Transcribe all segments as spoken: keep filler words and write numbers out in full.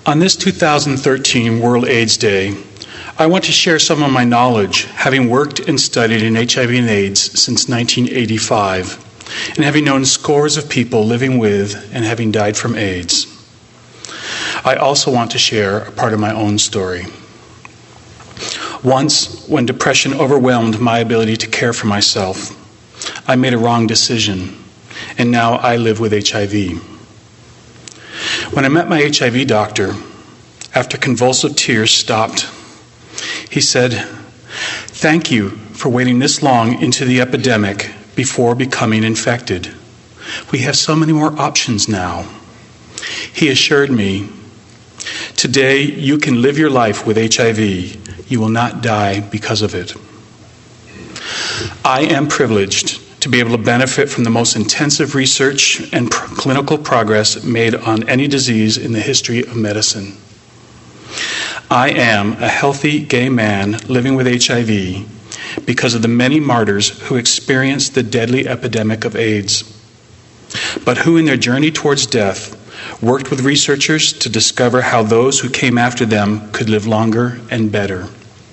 On this two thousand thirteen World AIDS Day, I want to share some of my knowledge, having worked and studied in H I V and AIDS since nineteen eighty-five, and having known scores of people living with and having died from AIDS. I also want to share a part of my own story. Once, when depression overwhelmed my ability to care for myself, I made a wrong decision, and now I live with H I V. When I met my H I V doctor, after convulsive tears stopped, he said, "Thank you for waiting this long into the epidemic before becoming infected. We have so many more options now." He assured me, "Today you can live your life with H I V. You will not die because of it." I am privileged to be able to benefit from the most intensive research and pr- clinical progress made on any disease in the history of medicine. I am a healthy gay man living with H I V because of the many martyrs who experienced the deadly epidemic of AIDS, but who in their journey towards death worked with researchers to discover how those who came after them could live longer and better.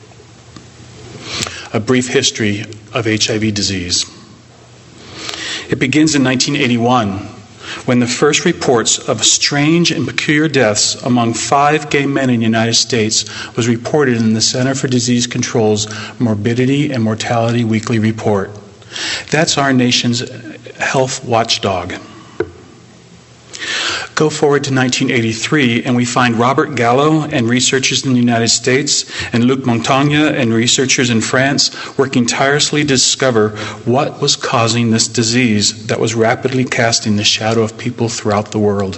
A brief history of H I V disease. It begins in nineteen eighty-one, when the first reports of strange and peculiar deaths among five gay men in the United States was reported in the Center for Disease Control's Morbidity and Mortality Weekly Report. That's our nation's health watchdog. Go forward to nineteen eighty-three, and we find Robert Gallo and researchers in the United States and Luc Montagna and researchers in France working tirelessly to discover what was causing this disease that was rapidly casting the shadow of people throughout the world.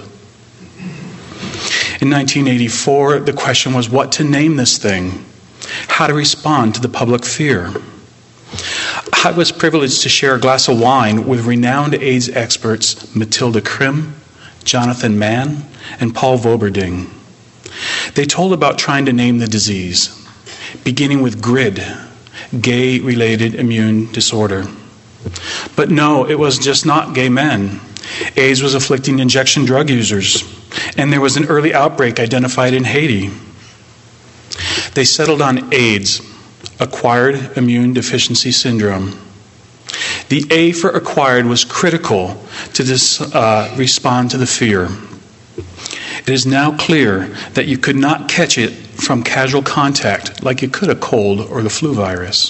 In nineteen eighty-four, the question was what to name this thing, how to respond to the public fear. I was privileged to share a glass of wine with renowned AIDS experts Matilda Krim, Jonathan Mann, and Paul Voberding. They told about trying to name the disease, beginning with GRID, gay-related immune disorder. But no, it was just not gay men. AIDS was afflicting injection drug users, and there was an early outbreak identified in Haiti. They settled on AIDS, acquired immune deficiency syndrome. The A for acquired was critical to this, uh, respond to the fear. It is now clear that you could not catch it from casual contact like you could a cold or the flu virus.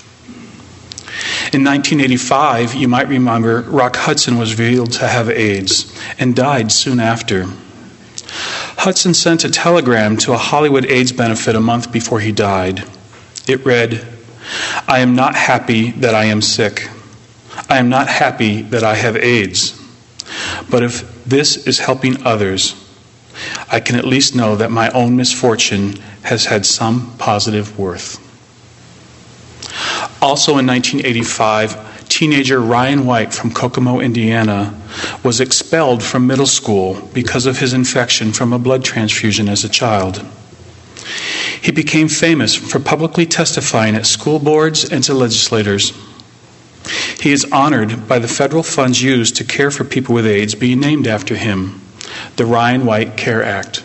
In nineteen eighty-five, you might remember, Rock Hudson was revealed to have AIDS and died soon after. Hudson sent a telegram to a Hollywood AIDS benefit a month before he died. It read, "I am not happy that I am sick. I am not happy that I have AIDS. But if this is helping others, I can at least know that my own misfortune has had some positive worth." Also in nineteen eighty-five, teenager Ryan White from Kokomo, Indiana, was expelled from middle school because of his infection from a blood transfusion as a child. He became famous for publicly testifying at school boards and to legislators. He is honored by the federal funds used to care for people with AIDS being named after him, the Ryan White Care Act.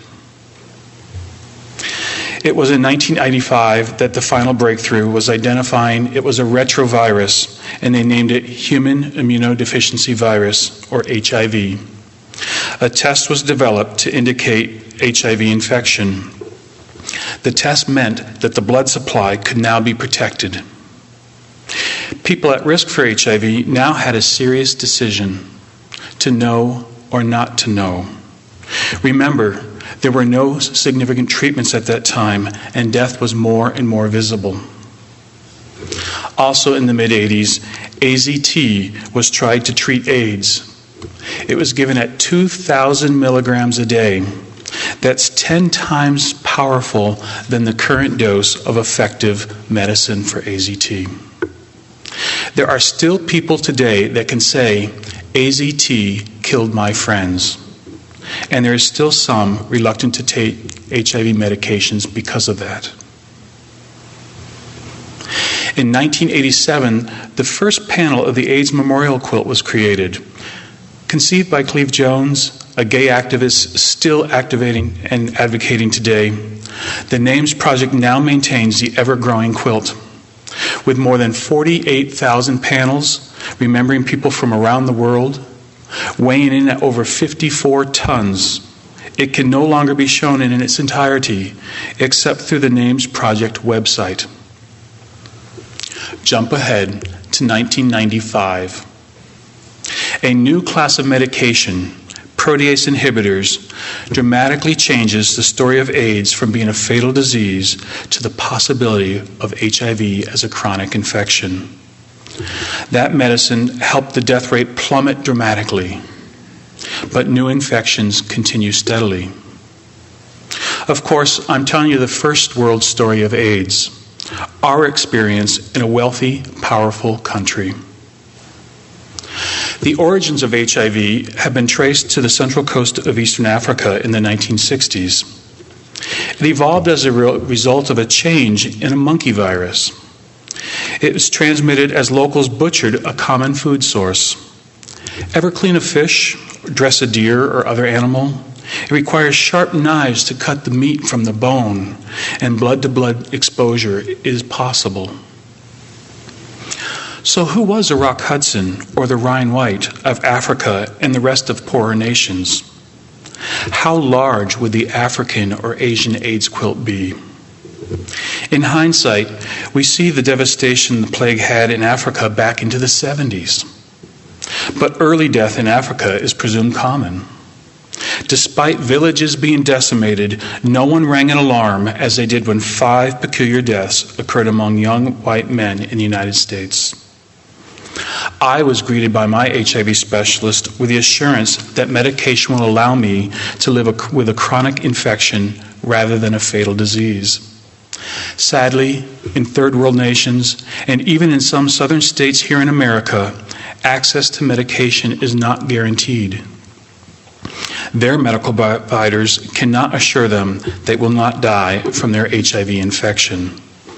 It was in nineteen eighty-five that the final breakthrough was identifying it was a retrovirus, and they named it Human Immunodeficiency Virus, or H I V. A test was developed to indicate H I V infection. The test meant that the blood supply could now be protected. People at risk for H I V now had a serious decision, to know or not to know. Remember, there were no significant treatments at that time, and death was more and more visible. Also in the mid-eighties, A Z T was tried to treat AIDS. It was given at two thousand milligrams a day. That's ten times powerful than the current dose of effective medicine for A Z T. There are still people today that can say, A Z T killed my friends. And there is still some reluctant to take H I V medications because of that. In nineteen eighty-seven, the first panel of the AIDS Memorial Quilt was created. Conceived by Cleve Jones, a gay activist still activating and advocating today, the NAMES Project now maintains the ever-growing quilt. With more than forty-eight thousand panels, remembering people from around the world, weighing in at over fifty-four tons, it can no longer be shown in its entirety, except through the NAMES Project website. Jump ahead to nineteen ninety-five. A new class of medication, protease inhibitors, dramatically changes the story of AIDS from being a fatal disease to the possibility of H I V as a chronic infection. That medicine helped the death rate plummet dramatically, but new infections continue steadily. Of course, I'm telling you the first world story of AIDS, our experience in a wealthy, powerful country. The origins of H I V have been traced to the central coast of Eastern Africa in the nineteen sixties. It evolved as a re- result of a change in a monkey virus. It was transmitted as locals butchered a common food source. Ever clean a fish, or dress a deer or other animal? It requires sharp knives to cut the meat from the bone, and blood-to-blood exposure is possible. So who was Rock Hudson or the Ryan White of Africa and the rest of poorer nations? How large would the African or Asian AIDS quilt be? In hindsight, we see the devastation the plague had in Africa back into the seventies. But early death in Africa is presumed common. Despite villages being decimated, no one rang an alarm as they did when five peculiar deaths occurred among young white men in the United States. I was greeted by my H I V specialist with the assurance that medication will allow me to live a, with a chronic infection rather than a fatal disease. Sadly, in third world nations, and even in some southern states here in America, access to medication is not guaranteed. Their medical providers cannot assure them they will not die from their H I V infection.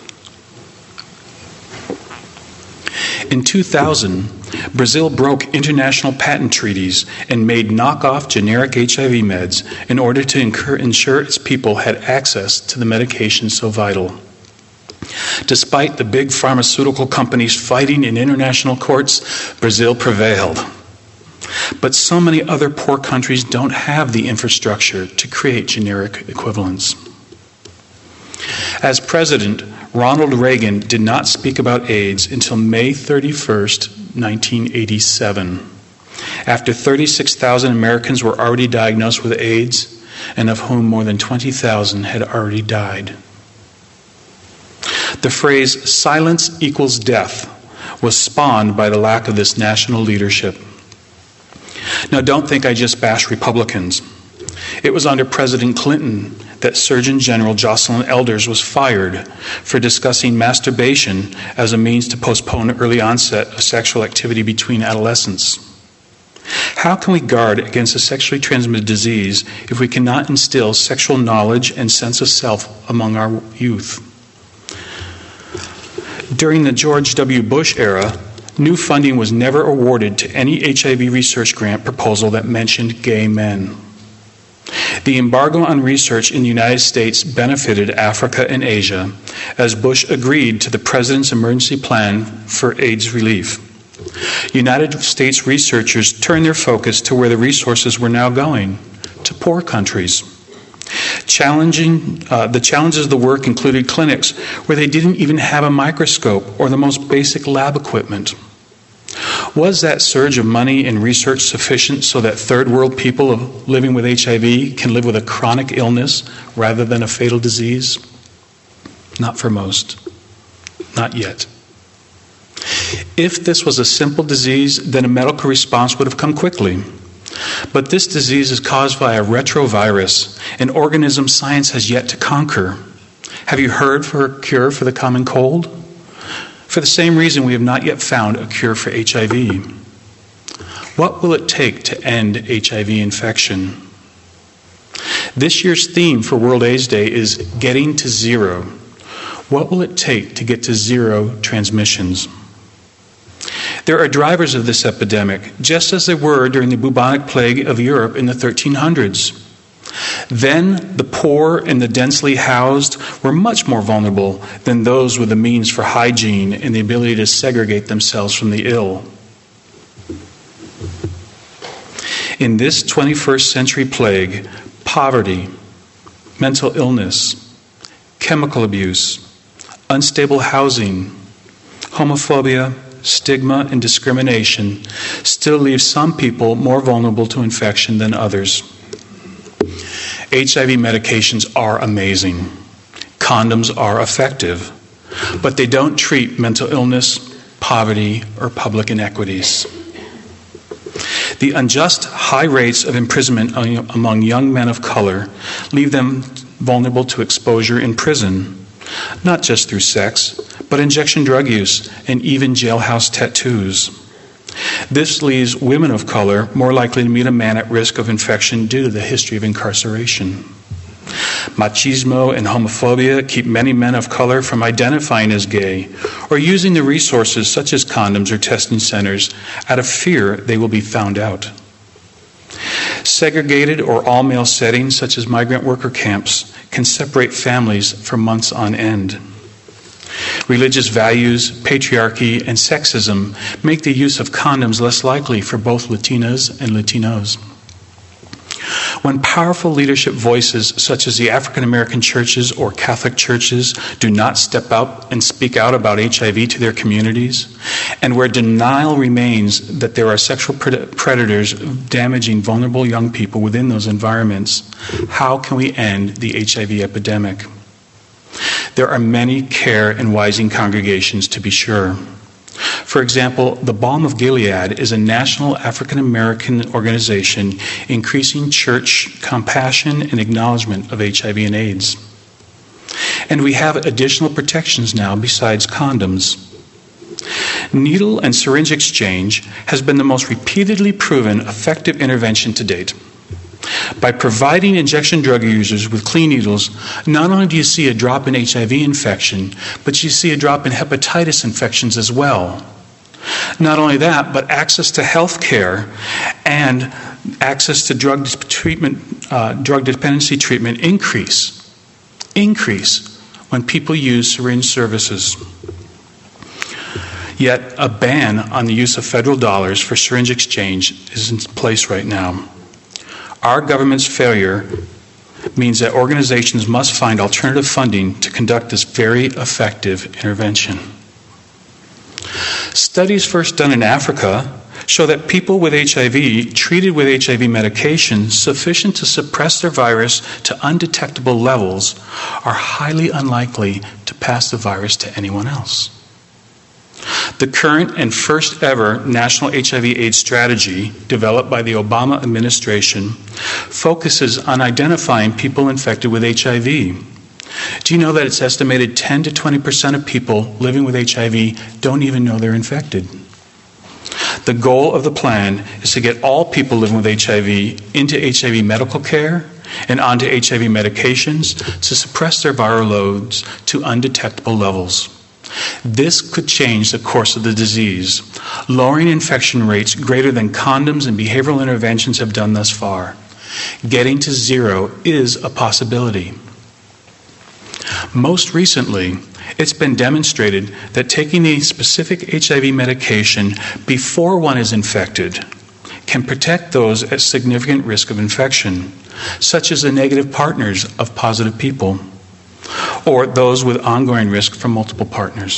In two thousand, Brazil broke international patent treaties and made knockoff generic H I V meds in order to incur, ensure its people had access to the medication so vital. Despite the big pharmaceutical companies fighting in international courts, Brazil prevailed. But so many other poor countries don't have the infrastructure to create generic equivalents. As president, Ronald Reagan did not speak about AIDS until May thirty-first, nineteen eighty-seven, after thirty-six thousand Americans were already diagnosed with AIDS, and of whom more than twenty thousand had already died. The phrase, silence equals death, was spawned by the lack of this national leadership. Now, don't think I just bash Republicans. It was under President Clinton that Surgeon General Jocelyn Elders was fired for discussing masturbation as a means to postpone early onset of sexual activity between adolescents. How can we guard against a sexually transmitted disease if we cannot instill sexual knowledge and sense of self among our youth? During the George W. Bush era, new funding was never awarded to any H I V research grant proposal that mentioned gay men. The embargo on research in the United States benefited Africa and Asia, as Bush agreed to the President's emergency plan for AIDS relief. United States researchers turned their focus to where the resources were now going, to poor countries. Challenging, uh, the challenges of the work included clinics where they didn't even have a microscope or the most basic lab equipment. Was that surge of money and research sufficient so that third world people living with H I V can live with a chronic illness rather than a fatal disease? Not for most. Not yet. If this was a simple disease, then a medical response would have come quickly. But this disease is caused by a retrovirus, an organism science has yet to conquer. Have you heard for a cure for the common cold? For the same reason, we have not yet found a cure for H I V. What will it take to end H I V infection? This year's theme for World AIDS Day is getting to zero. What will it take to get to zero transmissions? There are drivers of this epidemic, just as there were during the bubonic plague of Europe in the thirteen hundreds. Then the poor and the densely housed were much more vulnerable than those with the means for hygiene and the ability to segregate themselves from the ill. In this twenty-first century plague, poverty, mental illness, chemical abuse, unstable housing, homophobia, stigma, and discrimination still leave some people more vulnerable to infection than others. H I V medications are amazing. Condoms are effective, but they don't treat mental illness, poverty, or public inequities. The unjust high rates of imprisonment among young men of color leave them vulnerable to exposure in prison, not just through sex, but injection drug use and even jailhouse tattoos. This leaves women of color more likely to meet a man at risk of infection due to the history of incarceration. Machismo and homophobia keep many men of color from identifying as gay or using the resources such as condoms or testing centers out of fear they will be found out. Segregated or all-male settings such as migrant worker camps can separate families for months on end. Religious values, patriarchy, and sexism make the use of condoms less likely for both Latinas and Latinos. When powerful leadership voices such as the African American churches or Catholic churches do not step up and speak out about H I V to their communities, and where denial remains that there are sexual predators damaging vulnerable young people within those environments, how can we end the H I V epidemic? There are many care and wising congregations, to be sure. For example, the Balm of Gilead is a national African American organization increasing church compassion and acknowledgement of H I V and AIDS. And we have additional protections now besides condoms. Needle and syringe exchange has been the most repeatedly proven effective intervention to date. By providing injection drug users with clean needles, not only do you see a drop in H I V infection, but you see a drop in hepatitis infections as well. Not only that, but access to health care and access to drug treatment, uh, drug dependency treatment increase, increase when people use syringe services. Yet a ban on the use of federal dollars for syringe exchange is in place right now. Our government's failure means that organizations must find alternative funding to conduct this very effective intervention. Studies first done in Africa show that people with H I V treated with H I V medication sufficient to suppress their virus to undetectable levels are highly unlikely to pass the virus to anyone else. The current and first ever National H I V AIDS strategy, developed by the Obama administration, focuses on identifying people infected with H I V. Do you know that it's estimated ten to twenty percent of people living with H I V don't even know they're infected? The goal of the plan is to get all people living with H I V into H I V medical care and onto H I V medications to suppress their viral loads to undetectable levels. This could change the course of the disease, lowering infection rates greater than condoms and behavioral interventions have done thus far. Getting to zero is a possibility. Most recently, it's been demonstrated that taking a specific H I V medication before one is infected can protect those at significant risk of infection, such as the negative partners of positive people, or those with ongoing risk from multiple partners.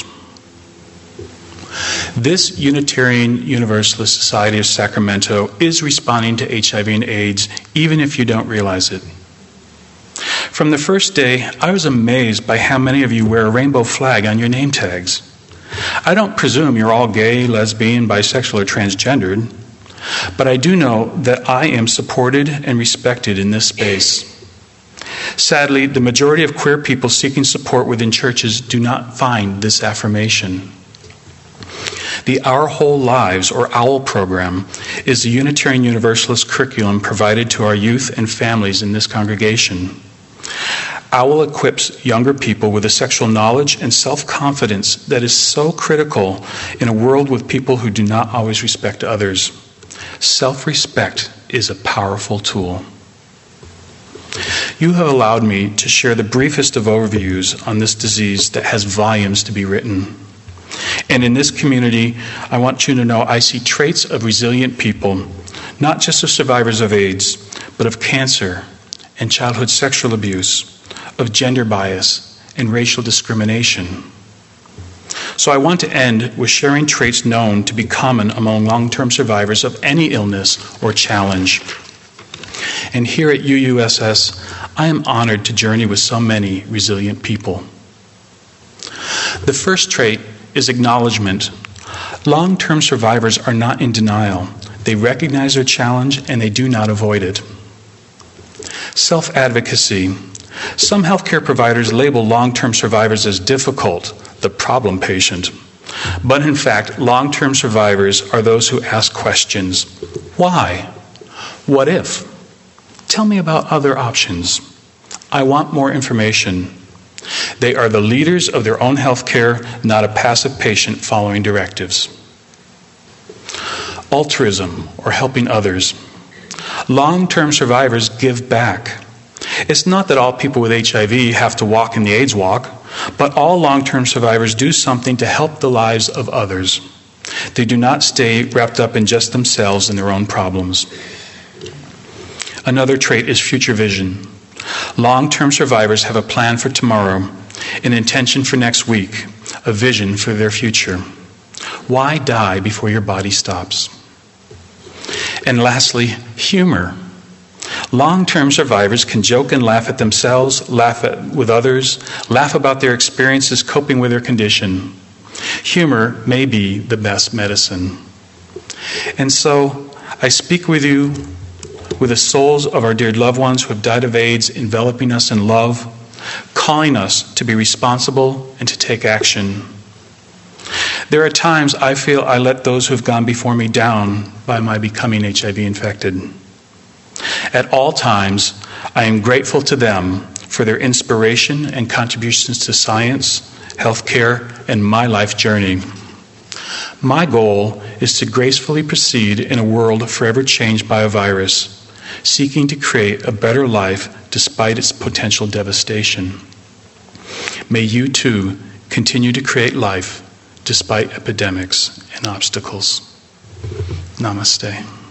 This Unitarian Universalist Society of Sacramento is responding to H I V and AIDS, even if you don't realize it. From the first day, I was amazed by how many of you wear a rainbow flag on your name tags. I don't presume you're all gay, lesbian, bisexual, or transgendered, but I do know that I am supported and respected in this space. Sadly, the majority of queer people seeking support within churches do not find this affirmation. The Our Whole Lives, or OWL program, is the Unitarian Universalist curriculum provided to our youth and families in this congregation. OWL equips younger people with the sexual knowledge and self-confidence that is so critical in a world with people who do not always respect others. Self-respect is a powerful tool. You have allowed me to share the briefest of overviews on this disease that has volumes to be written. And in this community, I want you to know I see traits of resilient people, not just of survivors of AIDS, but of cancer and childhood sexual abuse, of gender bias and racial discrimination. So I want to end with sharing traits known to be common among long-term survivors of any illness or challenge. And here at U U S S, I am honored to journey with so many resilient people. The first trait is acknowledgement. Long-term survivors are not in denial. They recognize their challenge and they do not avoid it. Self-advocacy. Some healthcare providers label long-term survivors as difficult, the problem patient. But in fact, long-term survivors are those who ask questions. Why? What if? Tell me about other options. I want more information. They are the leaders of their own health care, not a passive patient following directives. Altruism, or helping others. Long-term survivors give back. It's not that all people with H I V have to walk in the AIDS walk, but all long-term survivors do something to help the lives of others. They do not stay wrapped up in just themselves and their own problems. Another trait is future vision. Long-term survivors have a plan for tomorrow, an intention for next week, a vision for their future. Why die before your body stops? And lastly, humor. Long-term survivors can joke and laugh at themselves, laugh at, with others, laugh about their experiences coping with their condition. Humor may be the best medicine. And so, I speak with you with the souls of our dear loved ones who have died of AIDS enveloping us in love, calling us to be responsible and to take action. There are times I feel I let those who have gone before me down by my becoming H I V infected. At all times, I am grateful to them for their inspiration and contributions to science, healthcare, and my life journey. My goal is to gracefully proceed in a world forever changed by a virus, seeking to create a better life despite its potential devastation. May you too continue to create life despite epidemics and obstacles. Namaste.